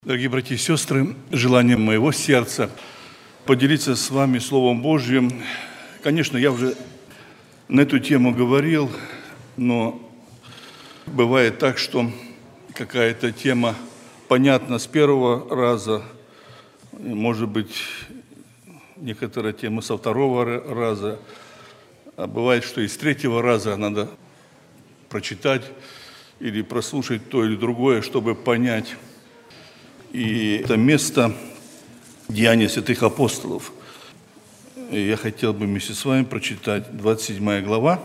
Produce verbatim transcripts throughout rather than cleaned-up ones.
Дорогие братья и сестры, желание моего сердца поделиться с вами Словом Божьим. Конечно, я уже на эту тему говорил, но бывает так, что какая-то тема понятна с первого раза, может быть, некоторая тема со второго раза, а бывает, что и с третьего раза надо прочитать или прослушать то или другое, чтобы понять. И это место Деяния святых апостолов. И я хотел бы вместе с вами прочитать двадцать седьмая глава,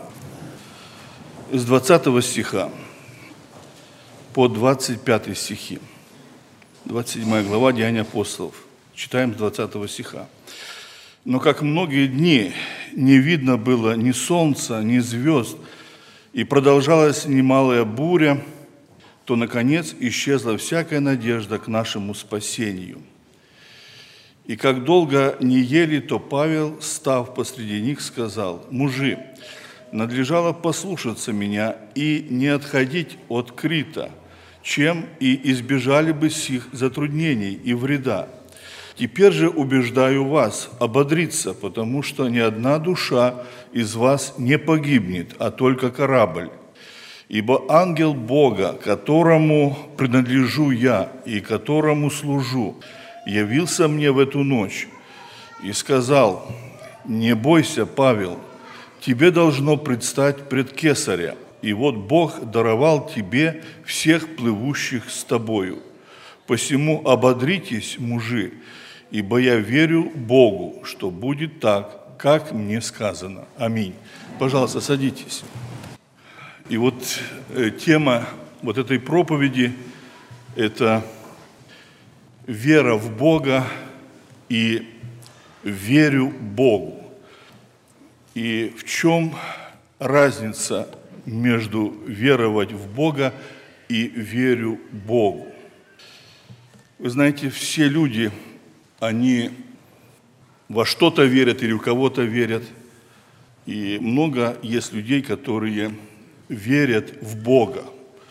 с двадцатого стиха по двадцать пятый стихи. двадцать седьмая глава Деяния апостолов. Читаем с двадцатого стиха. «Но как многие дни не видно было ни солнца, ни звезд, и продолжалась немалая буря, то, наконец, исчезла всякая надежда к нашему спасению. И как долго не ели, то Павел, став посреди них, сказал: «Мужи, надлежало послушаться меня и не отходить от Крита, чем и избежали бы сих затруднений и вреда. Теперь же убеждаю вас ободриться, потому что ни одна душа из вас не погибнет, а только корабль. Ибо ангел Бога, которому принадлежу я и которому служу, явился мне в эту ночь и сказал: не бойся, Павел, тебе должно предстать пред Кесаря, и вот Бог даровал тебе всех плывущих с тобою. Посему ободритесь, мужи, ибо я верю Богу, что будет так, как мне сказано. Аминь». Пожалуйста, садитесь. И вот э, тема вот этой проповеди – это вера в Бога и верю Богу. И в чем разница между веровать в Бога и верю Богу? Вы знаете, все люди, они во что-то верят или в кого-то верят. И много есть людей, которые верят в Бога.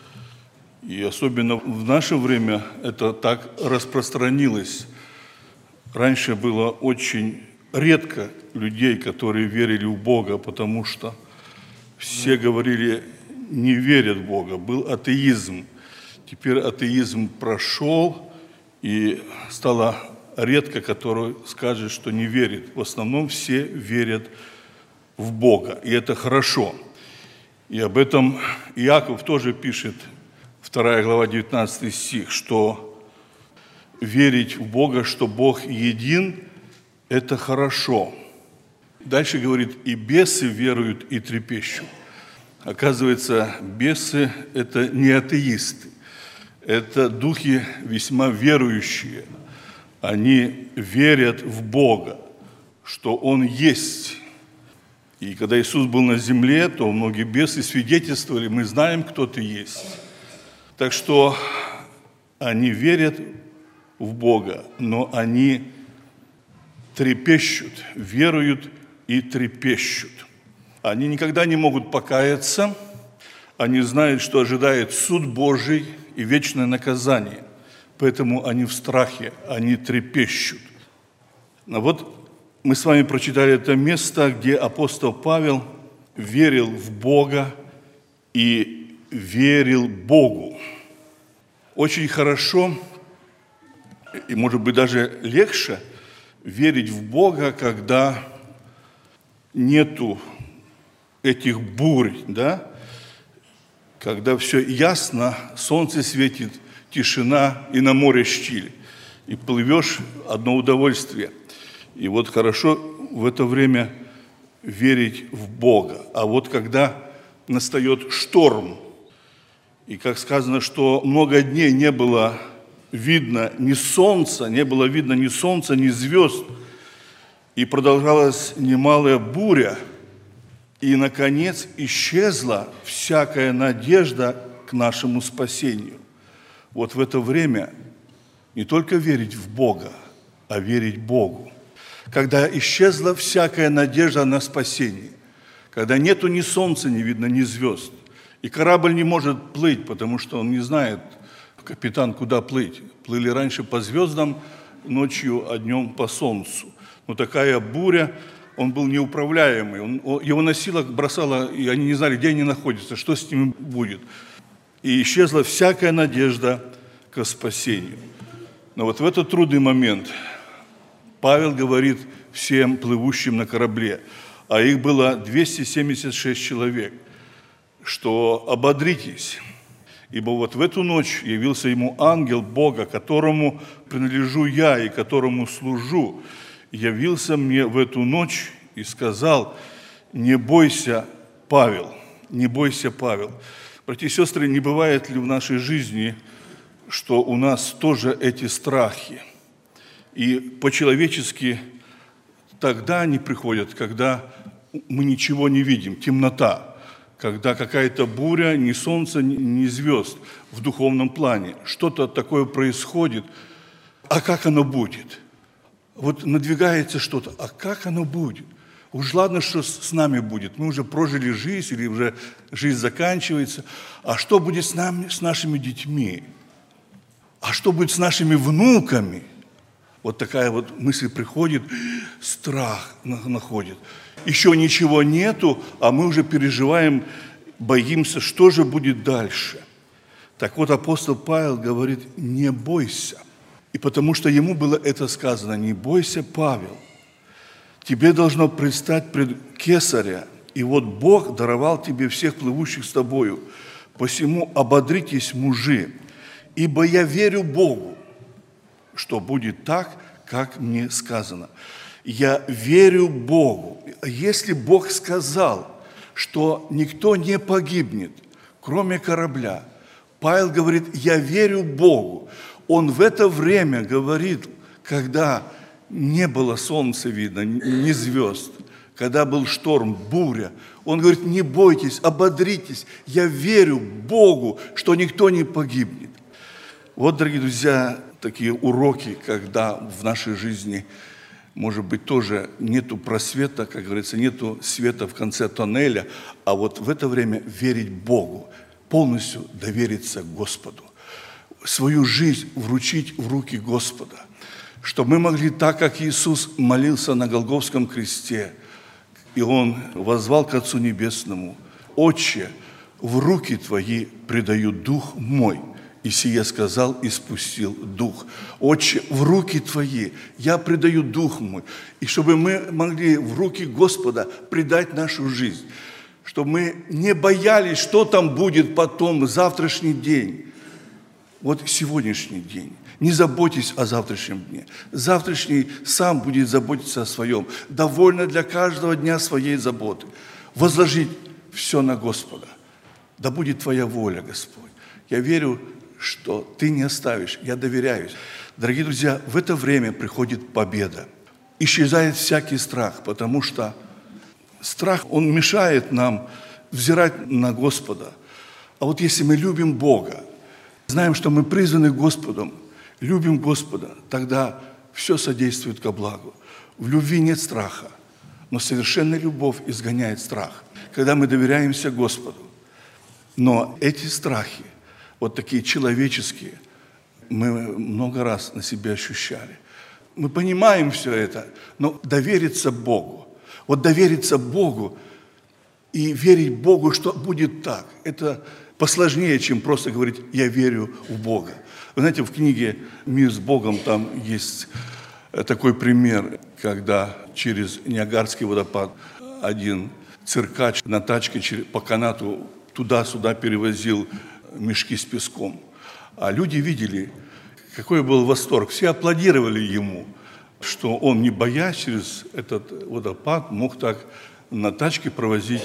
И особенно в наше время это так распространилось. Раньше было очень редко людей, которые верили в Бога, потому что все говорили, не верят в Бога. Был атеизм. Теперь атеизм прошел, и стало редко, который скажет, что не верит. В основном все верят в Бога, и это хорошо. И об этом Иаков тоже пишет, вторая глава, девятнадцатый стих, что верить в Бога, что Бог един, это хорошо. Дальше говорит, и бесы веруют и трепещут. Оказывается, бесы – это не атеисты, это духи весьма верующие. Они верят в Бога, что Он есть. И когда Иисус был на земле, то многие бесы свидетельствовали: мы знаем, кто ты есть. Так что они верят в Бога, но они трепещут, веруют и трепещут. Они никогда не могут покаяться, они знают, что ожидает суд Божий и вечное наказание. Поэтому они в страхе, они трепещут. Но вот мы с вами прочитали это место, где апостол Павел верил в Бога и верил Богу. Очень хорошо, и, может быть, даже легче верить в Бога, когда нету этих бурь, да? Когда все ясно, солнце светит, тишина, и на море щель, и плывешь одно удовольствие. И вот хорошо в это время верить в Бога. А вот когда настает шторм, и как сказано, что много дней не было видно ни солнца, не было видно ни солнца, ни звезд, и продолжалась немалая буря, и, наконец, исчезла всякая надежда к нашему спасению. Вот в это время не только верить в Бога, а верить Богу. Когда исчезла всякая надежда на спасение, когда нету ни солнца, не видно, ни звезд, и корабль не может плыть, потому что он не знает, капитан, куда плыть? Плыли раньше по звездам, ночью, а днем по солнцу. Но такая буря, он был неуправляемый. Он, его носило, бросало, и они не знали, где они находятся, что с ними будет. И исчезла всякая надежда к спасению. Но вот в этот трудный момент Павел говорит всем плывущим на корабле, а их было двести семьдесят шесть человек, что ободритесь, ибо вот в эту ночь явился ему ангел Бога, которому принадлежу я и которому служу, явился мне в эту ночь и сказал: не бойся, Павел, не бойся, Павел. Братья и сестры, не бывает ли в нашей жизни, что у нас тоже эти страхи? И по-человечески тогда они приходят, когда мы ничего не видим, темнота, когда какая-то буря, ни солнца, ни звезд в духовном плане. Что-то такое происходит. А как оно будет? Вот надвигается что-то. А как оно будет? Уж ладно, что с нами будет. Мы уже прожили жизнь, или уже жизнь заканчивается. А что будет с нами, с нашими детьми? А что будет с нашими внуками? Вот такая вот мысль приходит, страх находит. Еще ничего нету, а мы уже переживаем, боимся, что же будет дальше. Так вот, апостол Павел говорит: не бойся. И потому что ему было это сказано: не бойся, Павел, тебе должно предстать пред Кесаря, и вот Бог даровал тебе всех плывущих с тобою. Посему ободритесь, мужи, ибо я верю Богу, что будет так, как мне сказано. Я верю Богу. Если Бог сказал, что никто не погибнет, кроме корабля, Павел говорит: я верю Богу. Он в это время говорит, когда не было солнца видно, ни звезд, когда был шторм, буря. Он говорит: не бойтесь, ободритесь. Я верю Богу, что никто не погибнет. Вот, дорогие друзья, такие уроки, когда в нашей жизни, может быть, тоже нету просвета, как говорится, нету света в конце тоннеля, а вот в это время верить Богу, полностью довериться Господу, свою жизнь вручить в руки Господа, чтобы мы могли, так как Иисус молился на Голгофском кресте, и Он воззвал к Отцу Небесному: «Отче, в руки Твои предаю Дух мой». И сие сказал, и спустил Дух. Отче, в руки Твои я предаю Дух мой. И чтобы мы могли в руки Господа предать нашу жизнь, чтобы мы не боялись, что там будет потом, завтрашний день. Вот сегодняшний день. Не заботьтесь о завтрашнем дне. Завтрашний сам будет заботиться о своем. Довольно для каждого дня своей заботы. Возложить все на Господа. Да будет Твоя воля, Господь. Я верю, что Ты не оставишь, я доверяюсь. Дорогие друзья, в это время приходит победа. Исчезает всякий страх, потому что страх, он мешает нам взирать на Господа. А вот если мы любим Бога, знаем, что мы призваны Господом, любим Господа, тогда все содействует ко благу. В любви нет страха, но совершенная любовь изгоняет страх, когда мы доверяемся Господу. Но эти страхи, вот такие человеческие, мы много раз на себе ощущали. Мы понимаем все это, но довериться Богу, вот довериться Богу и верить Богу, что будет так, это посложнее, чем просто говорить: я верю в Бога. Вы знаете, в книге «Мир с Богом» там есть такой пример, когда через Ниагарский водопад один циркач на тачке по канату туда-сюда перевозил мешки с песком. А люди видели, какой был восторг. Все аплодировали ему, что он, не боясь, через этот водопад мог так на тачке провозить.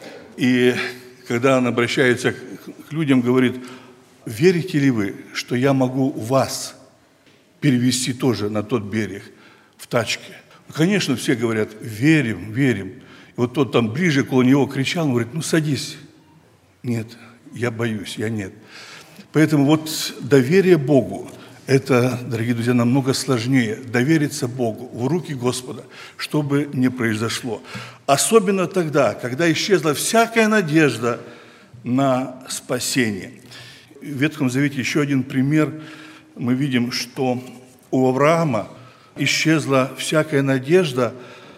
И когда он обращается к людям, говорит: верите ли вы, что я могу вас перевести тоже на тот берег в тачке? Конечно, все говорят: верим, верим. И вот тот там ближе к него кричал, он говорит: ну садись. Нет, я боюсь, я нет. Поэтому вот доверие Богу, это, дорогие друзья, намного сложнее. Довериться Богу в руки Господа, что бы ни произошло. Особенно тогда, когда исчезла всякая надежда на спасение. в Ветхом Завете еще один пример. Мы видим, что у Авраама исчезла всякая надежда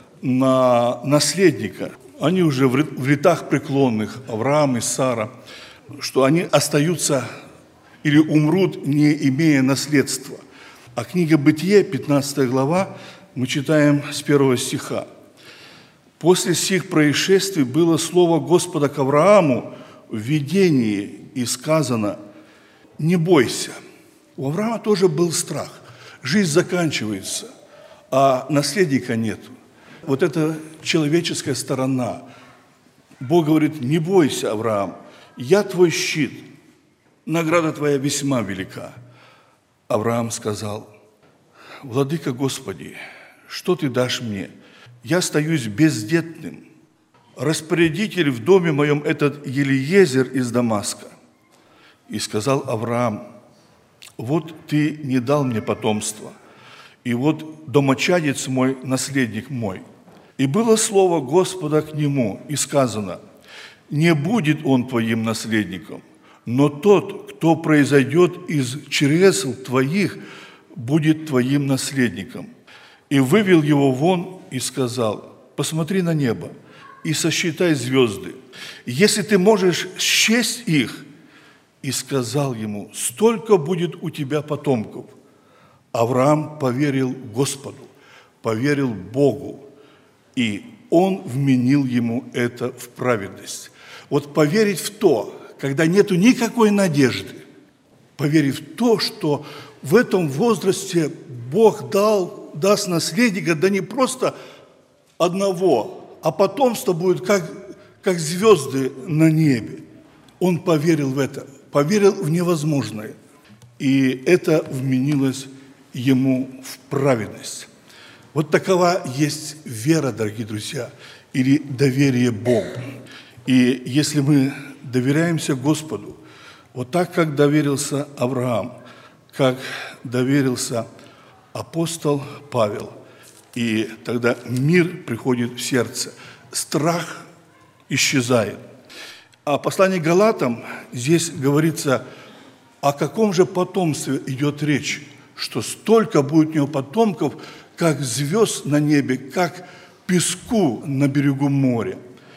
на наследника. Они уже в летах преклонных, Авраам и Сара, что они остаются или умрут, не имея наследства. А книга Бытие, пятнадцатая глава, мы читаем с первого стиха. «После сих происшествий было слово Господа к Аврааму в видении, и сказано: не бойся». У Авраама тоже был страх. Жизнь заканчивается, а наследника нет. Вот это человеческая сторона. Бог говорит: не бойся, Авраам, я твой щит, награда твоя весьма велика. Авраам сказал: владыка Господи, что ты дашь мне? Я остаюсь бездетным. Распорядитель в доме моем этот Елиезер из Дамаска. И сказал Авраам: вот ты не дал мне потомства, и вот домочадец мой, наследник мой. И было слово Господа к нему, и сказано: не будет он твоим наследником, но тот, кто произойдет из чресл твоих, будет твоим наследником. И вывел его вон и сказал: посмотри на небо и сосчитай звезды, если ты можешь счесть их. И сказал ему: столько будет у тебя потомков. Авраам поверил Господу, поверил Богу, и Он вменил ему это в праведность. Вот поверить в то, когда нету никакой надежды, поверить в то, что в этом возрасте Бог дал, даст наследника, да не просто одного, а потомство будет как, как звезды на небе. Он поверил в это, поверил в невозможное, и это вменилось ему в праведность. Вот такова есть вера, дорогие друзья, или доверие Богу. И если мы доверяемся Господу, вот так, как доверился Авраам, как доверился апостол Павел, и тогда мир приходит в сердце, страх исчезает. А послание к Галатам, здесь говорится, о каком же потомстве идет речь, что столько будет у него потомков, как звезд на небе, как песку на берегу моря.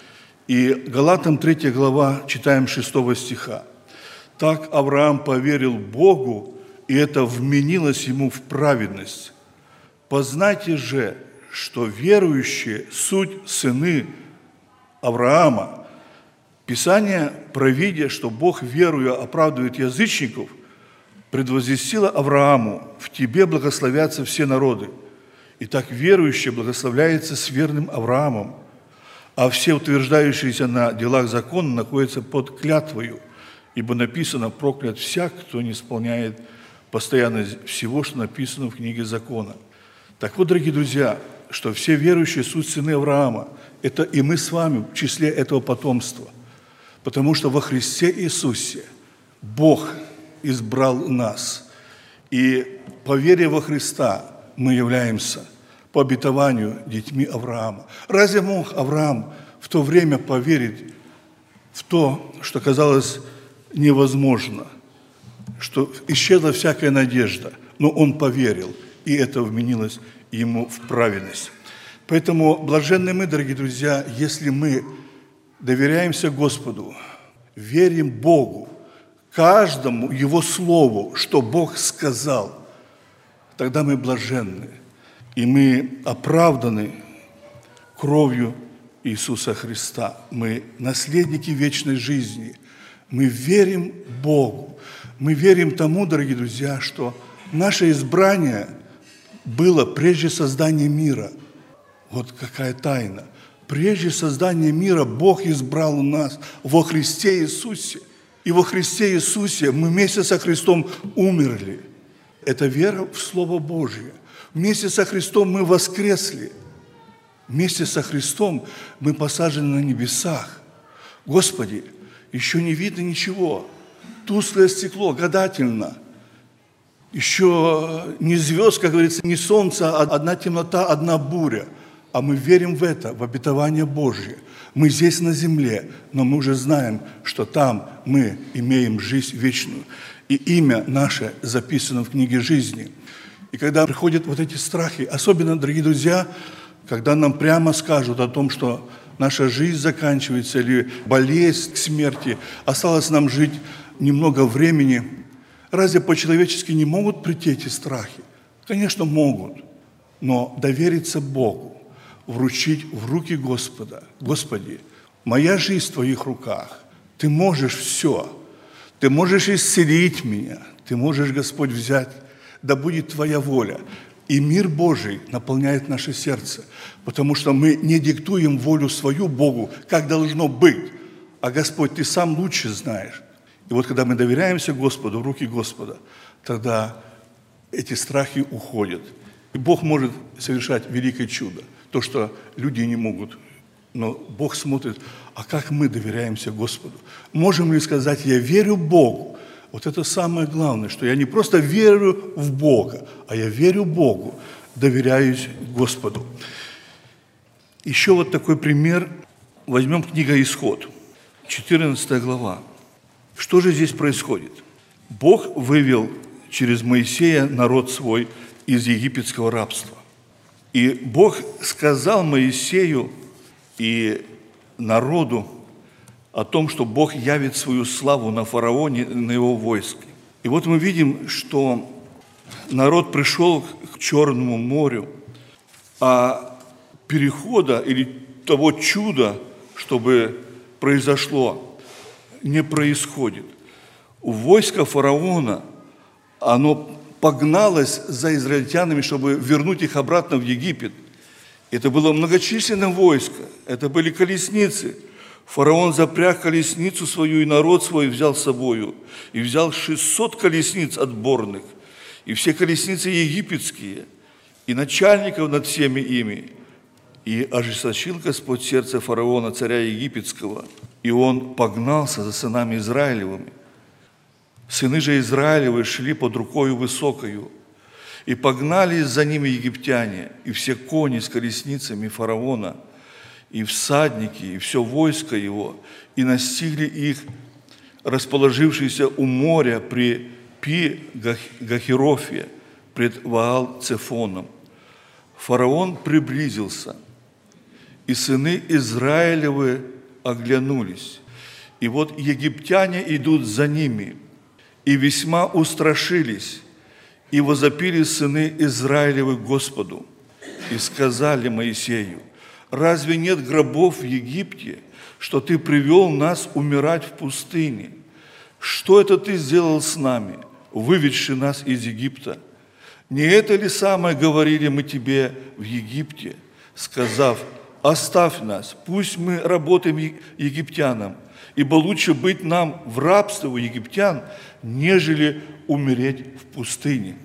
И Галатам третья глава, читаем шестого стиха. «Так Авраам поверил Богу, и это вменилось ему в праведность. Познайте же, что верующие суть сыны Авраама». Писание, провидя, что Бог, веруя, оправдывает язычников, предвозвестило Аврааму: в тебе благословятся все народы. Итак, верующий благословляется с верным Авраамом, а все утверждающиеся на делах закона находятся под клятвою, ибо написано: проклят всяк, кто не исполняет постоянно всего, что написано в книге закона. Так вот, дорогие друзья, что все верующие суть сыны Авраама, это и мы с вами в числе этого потомства, потому что во Христе Иисусе Бог избрал нас, и по вере во Христа мы являемся по обетованию детьми Авраама. Разве мог Авраам в то время поверить в то, что казалось невозможно, что исчезла всякая надежда? Но он поверил, и это вменилось ему в праведность. Поэтому блаженны мы, дорогие друзья, если мы доверяемся Господу, верим Богу, каждому Его Слову, что Бог сказал, тогда мы блаженны, и мы оправданы кровью Иисуса Христа. Мы наследники вечной жизни. Мы верим Богу. Мы верим тому, дорогие друзья, что наше избрание было прежде создания мира. Вот какая тайна. Прежде создания мира Бог избрал нас во Христе Иисусе. И во Христе Иисусе мы вместе со Христом умерли. Это вера в Слово Божье. Вместе со Христом мы воскресли. Вместе со Христом мы посажены на небесах. Господи, еще не видно ничего. Тусклое стекло, гадательно. Еще не звезд, как говорится, не солнце, а одна темнота, одна буря. а мы верим в это, в обетование Божье. Мы здесь на земле, но мы уже знаем, что там мы имеем жизнь вечную. И имя наше записано в книге жизни. И когда приходят вот эти страхи, особенно, дорогие друзья, когда нам прямо скажут о том, что наша жизнь заканчивается или болезнь к смерти, осталось нам жить немного времени, разве по-человечески не могут прийти эти страхи? Конечно, могут, но довериться Богу, вручить в руки Господа. Господи, моя жизнь в Твоих руках, Ты можешь все, Ты можешь исцелить меня, Ты можешь, Господь, взять, да будет Твоя воля. И мир Божий наполняет наше сердце, потому что мы не диктуем волю свою Богу, как должно быть, а Господь, Ты сам лучше знаешь. И вот когда мы доверяемся Господу, в руки Господа, тогда эти страхи уходят. И Бог может совершать великое чудо, то, что люди не могут. Но Бог смотрит, а как мы доверяемся Господу? Можем ли сказать, я верю Богу? Вот это самое главное, что я не просто верю в Бога, а я верю Богу, доверяюсь Господу. Еще вот такой пример. Возьмем книга «Исход», четырнадцатая глава. Что же здесь происходит? Бог вывел через Моисея народ свой из египетского рабства. И Бог сказал Моисею и народу о том, что Бог явит свою славу на фараоне, на его войске. И вот мы видим, что народ пришел к Черному морю, а перехода или того чуда, чтобы произошло, не происходит. Войско фараона, оно погналось за израильтянами, чтобы вернуть их обратно в Египет. Это было многочисленное войско, это были колесницы. Фараон запряг колесницу свою, и народ свой взял с собою, и взял шестьсот колесниц отборных, и все колесницы египетские, и начальников над всеми ими. И ожесточил Господь сердце фараона, царя египетского, и он погнался за сынами Израилевыми. Сыны же Израилевы шли под рукою высокою, и погнались за ними египтяне, и все кони с колесницами фараона, и всадники, и все войско его, и настигли их, расположившиеся у моря при Пи-Гахирофе, пред Ваал-Цефоном. Фараон приблизился, и сыны Израилевы оглянулись. И вот египтяне идут за ними, и весьма устрашились, и возопили сыны Израилевы Господу, и сказали Моисею: разве нет гробов в Египте, что ты привел нас умирать в пустыне? Что это ты сделал с нами, выведши нас из Египта? Не это ли самое говорили мы тебе в Египте, сказав: оставь нас, пусть мы работаем египтянам, ибо лучше быть нам в рабстве у египтян, нежели умереть в пустыне.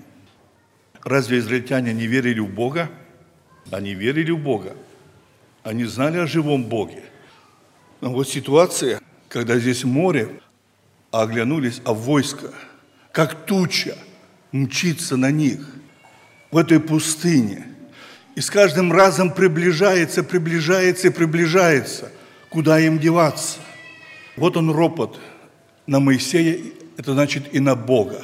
Разве израильтяне не верили в Бога? Они верили в Бога. Они знали о живом Боге. Но вот ситуация, когда здесь море, а оглянулись, а войско, как туча, мчится на них в этой пустыне. И с каждым разом приближается, приближается и приближается. Куда им деваться? Вот он ропот на Моисея, это значит и на Бога.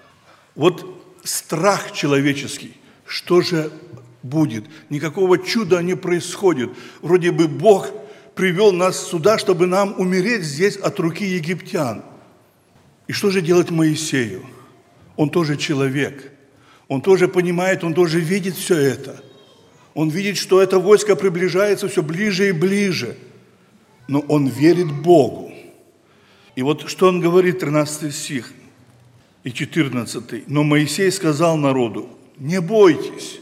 Вот страх человеческий, что же будет? Никакого чуда не происходит. Вроде бы Бог привел нас сюда, чтобы нам умереть здесь от руки египтян. И что же делать Моисею? Он тоже человек. Он тоже понимает, он тоже видит все это. Он видит, что это войско приближается все ближе и ближе. Но он верит Богу. И вот что он говорит, тринадцатый стих и четырнадцатый. Но Моисей сказал народу: не бойтесь,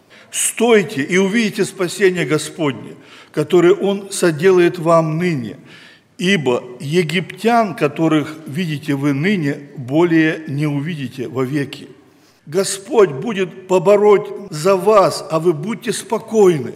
стойте и увидите спасение Господне, которое Он соделает вам ныне. Ибо египтян, которых видите вы ныне, более не увидите вовеки. Господь будет побороть за вас, а вы будьте спокойны.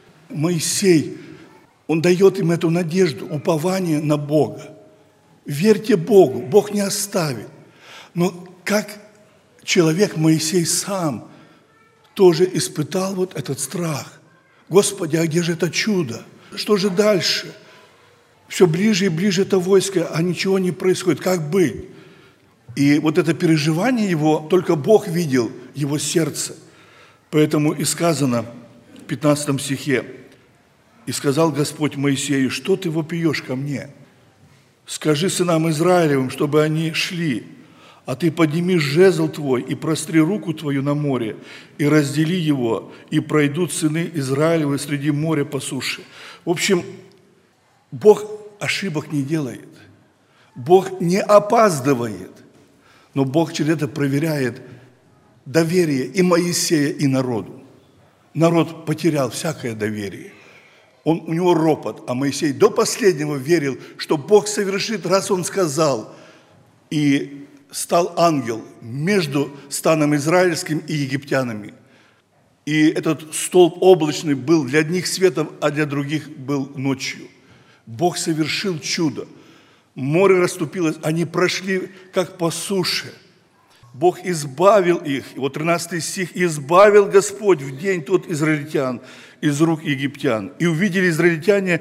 Моисей, он дает им эту надежду, упование на Бога. Верьте Богу, Бог не оставит. Но как человек Моисей сам тоже испытал вот этот страх. Господи, а где же это чудо? Что же дальше? Все ближе и ближе это войско, а ничего не происходит. Как быть? И вот это переживание его, только Бог видел, его сердце. Поэтому и сказано в пятнадцатом стихе: «И сказал Господь Моисею: что ты вопиешь ко мне? Скажи сынам Израилевым, чтобы они шли, а ты подними жезл твой и простри руку твою на море, и раздели его, и пройдут сыны Израилевы среди моря по суше». В общем, Бог ошибок не делает, Бог не опаздывает, но Бог через это проверяет доверие и Моисея, и народу. Народ потерял всякое доверие. Он, у него ропот, а Моисей до последнего верил, что Бог совершит, раз он сказал. И стал ангел между станом израильским и египтянами. И этот столб облачный был для одних светом, а для других был ночью. Бог совершил чудо. Море расступилось, они прошли как по суше. Бог избавил их. И вот тринадцатый стих: «Избавил Господь в день тот израильтян из рук египтян. И увидели израильтяне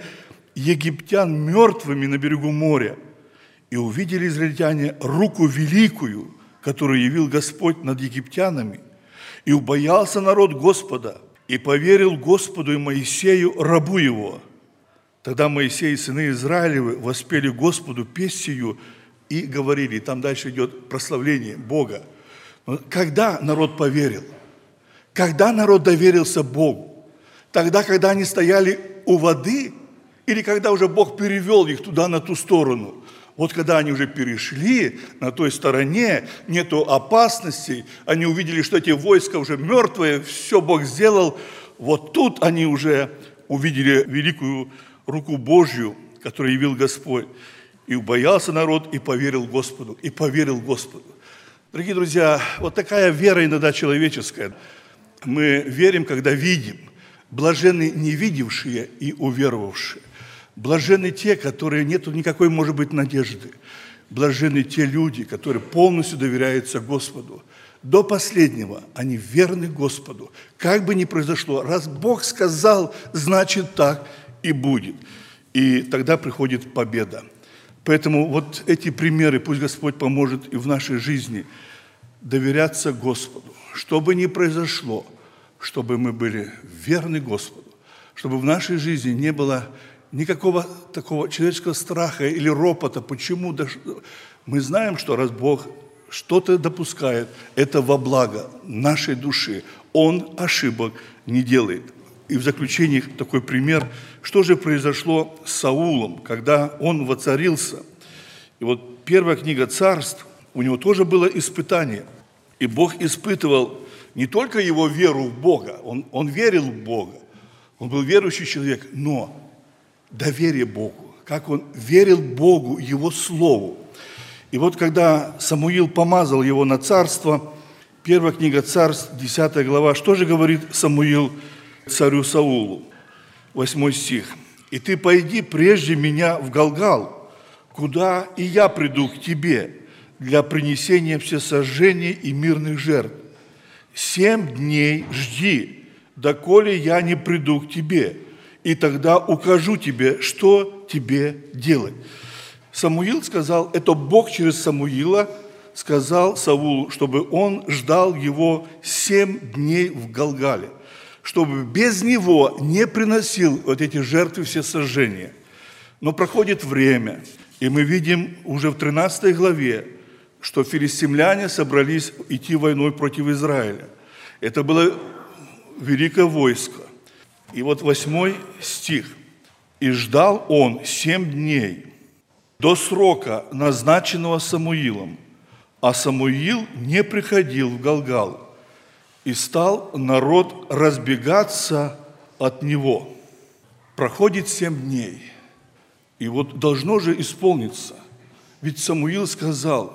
египтян мертвыми на берегу моря. И увидели израильтяне руку великую, которую явил Господь над египтянами. И убоялся народ Господа, и поверил Господу и Моисею, рабу его. Тогда Моисей и сыны Израилевы воспели Господу песнь сию и говорили». Там дальше идет прославление Бога. Когда народ поверил? Когда народ доверился Богу? Тогда, когда они стояли у воды, или когда уже Бог перевел их туда, на ту сторону? Вот когда они уже перешли на той стороне, нету опасностей, они увидели, что эти войска уже мертвые, все Бог сделал, вот тут они уже увидели великую руку Божью, которую явил Господь. И убоялся народ, и поверил Господу, и поверил Господу. Дорогие друзья, вот такая вера иногда человеческая. Мы верим, когда видим. Блаженны невидевшие и уверовавшие. Блаженны те, которые нету никакой, может быть, надежды. Блаженны те люди, которые полностью доверяются Господу. До последнего они верны Господу. Как бы ни произошло, раз Бог сказал, значит так и будет. И тогда приходит победа. Поэтому вот эти примеры, пусть Господь поможет и в нашей жизни доверяться Господу. Что бы ни произошло, чтобы мы были верны Господу, чтобы в нашей жизни не было никакого такого человеческого страха или ропота. Почему? Мы знаем, что раз Бог что-то допускает, это во благо нашей души. Он ошибок не делает. И в заключение такой пример, что же произошло с Саулом, когда он воцарился. И вот первая книга Царств, у него тоже было испытание. И Бог испытывал не только его веру в Бога, он, он верил в Бога, он был верующий человек, но доверие Богу, как он верил Богу, Его Слову. И вот когда Самуил помазал его на царство, первая книга Царств, десятая глава, что же говорит Самуил царю Саулу? Восьмой стих. «И ты пойди прежде меня в Галгал, куда и я приду к тебе для принесения всесожжения и мирных жертв. Семь дней жди, доколе я не приду к тебе, и тогда укажу тебе, что тебе делать». Самуил сказал, это Бог через Самуила сказал Саулу, чтобы он ждал его семь дней в Галгале, чтобы без него не приносил вот эти жертвы всесожжения. Но проходит время, и мы видим уже в тринадцатой главе, что филистимляне собрались идти войной против Израиля. Это было великое войско. И вот восьмой стих. «И ждал он семь дней до срока, назначенного Самуилом, а Самуил не приходил в Галгал, и стал народ разбегаться от него». Проходит семь дней, и вот должно же исполниться. Ведь Самуил сказал,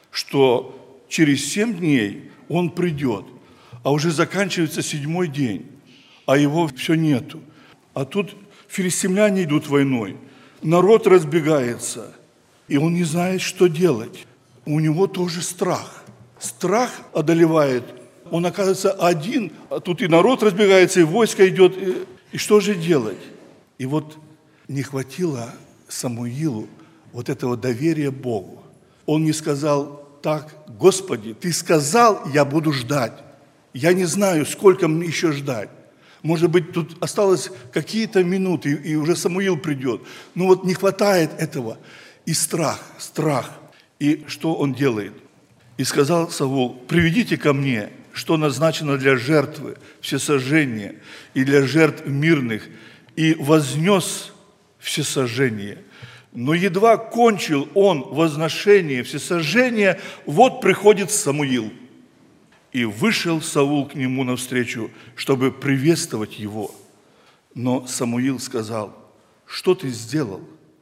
что через семь дней он придет, а уже заканчивается седьмой день, а его все нету. А тут филистимляне идут войной, народ разбегается, и он не знает, что делать. У него тоже страх. Страх одолевает. Он оказывается один, а тут и народ разбегается, и войско идет. И что же делать? И вот не хватило Самуилу вот этого доверия Богу. Он не сказал так: Господи, Ты сказал, я буду ждать. Я не знаю, сколько мне еще ждать. Может быть, тут осталось какие-то минуты, и уже Самуил придет. Но вот не хватает этого. И страх, страх. И что он делает? И сказал Саул: приведите ко мне, что назначено для жертвы, всесожжения, и для жертв мирных, и вознес всесожжение. Но едва кончил он возношение, всесожжение, вот приходит Самуил. И вышел Саул к нему навстречу, чтобы приветствовать его. Но Самуил сказал: что ты сделал?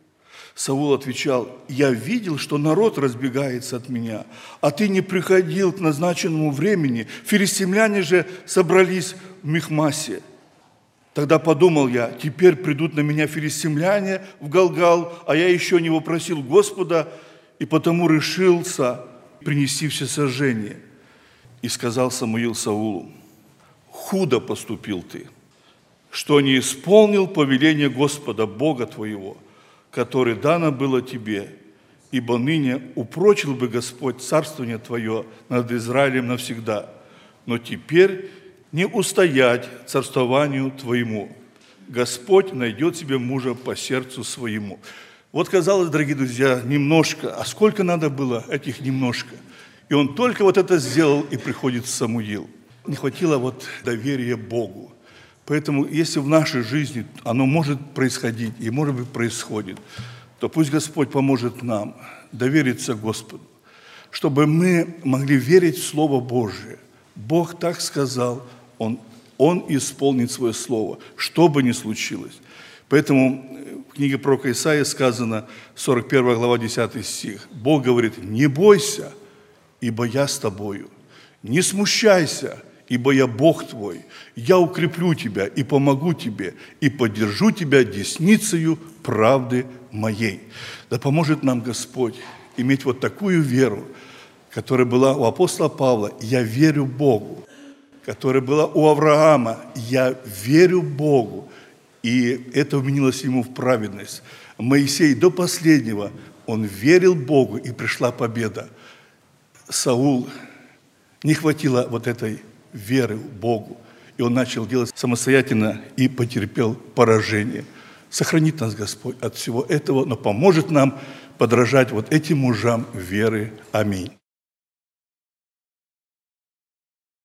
Саул отвечал: я видел, что народ разбегается от меня, а ты не приходил к назначенному времени. Филистимляне же собрались в Михмасе. Тогда подумал я: теперь придут на меня филистимляне в Галгал, а я еще не вопросил Господа, и потому решился принести всесожжение. И сказал Самуил Саулу: худо поступил ты, что не исполнил повеление Господа, Бога твоего, которое дано было тебе, ибо ныне упрочил бы Господь царствование твое над Израилем навсегда, но теперь не устоять царствованию твоему. Господь найдет себе мужа по сердцу своему. Вот, казалось, дорогие друзья, немножко, а сколько надо было этих немножко? И он только вот это сделал, и приходит Самуил. Не хватило вот доверия Богу. Поэтому, если в нашей жизни оно может происходить, и, может быть, происходит, то пусть Господь поможет нам довериться Господу, чтобы мы могли верить в Слово Божие. Бог так сказал, Он, Он исполнит свое Слово, что бы ни случилось. Поэтому в книге пророка Исаии сказано, сорок первая глава, десятый стих, Бог говорит: не бойся, ибо я с тобою. Не смущайся, ибо я Бог твой. Я укреплю тебя и помогу тебе, и поддержу тебя десницею правды моей. Да поможет нам Господь иметь вот такую веру, которая была у апостола Павла: я верю Богу, которая была у Авраама: я верю Богу, и это вменилось ему в праведность. Моисей до последнего, он верил Богу, и пришла победа. Саул, не хватило вот этой веры в Богу, и он начал делать самостоятельно и потерпел поражение. Сохранит нас Господь от всего этого, но поможет нам подражать вот этим мужам веры. Аминь.